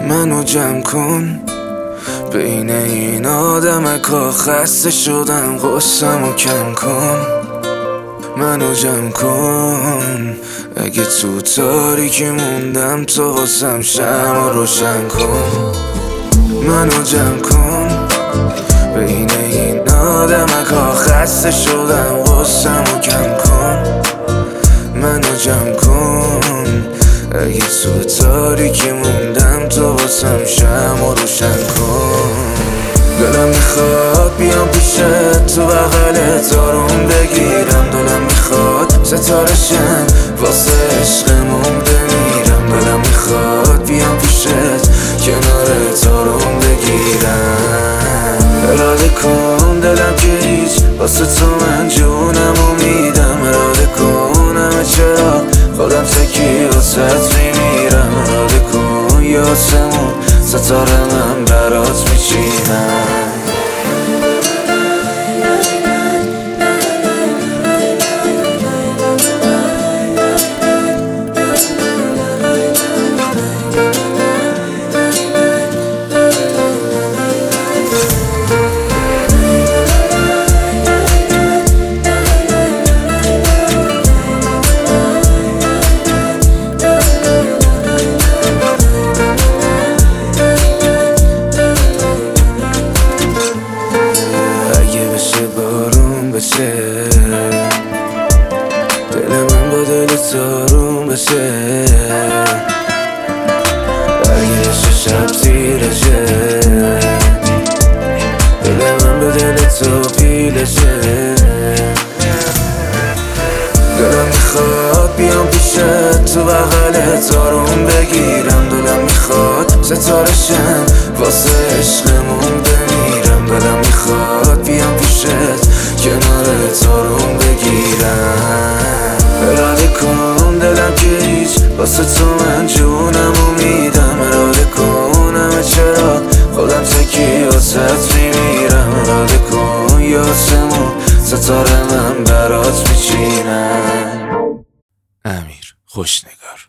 منو جمع کن بین این آدمکا، خسته شدم غصه‌مو کم کن. منو جمع کن اگه تو تاریکی موندم، تو واسم شمع روشن کن. منو جمع کن بین این آدمکا، خسته شدم غصه‌مو کم کن. منو جمع کن اگه تو تاریکی موندم، تو واسم شمع روشن کن. دلم میخواد بیام پیشت، تو بغلت آروم بگیرم. دلم میخواد ستاره شم واسه عشقمون بمیرم. دلم میخواد بیام پیشت، کنارت آروم بگیرم. اراده کن دلم که هیچ، واسه تو من جونمو میدم. اراده کن همه چرا خودم تکی واسط میمیرم. اراده کن یاسمون ستاره من برات میچینم. دل من با دلت آروم بشه، اگه شب تیره شه. دل من با دلت پیله شه. دلم میخواد بیام پیشت، تو بغلت آروم بگیرم. دلم میخواد ستاره شم واسه عشقمون بمیرم. دلم میخواد بیام پیشت، کنارت آروم بگیرم. اراده کن دلم که هیچ، واسه تو من جونمو میدم. اراده کن همه چرا خودم تکی واسط میمیرم. اراده کن یاسمون ستاره من برات میچینم. امیر خوشنگار.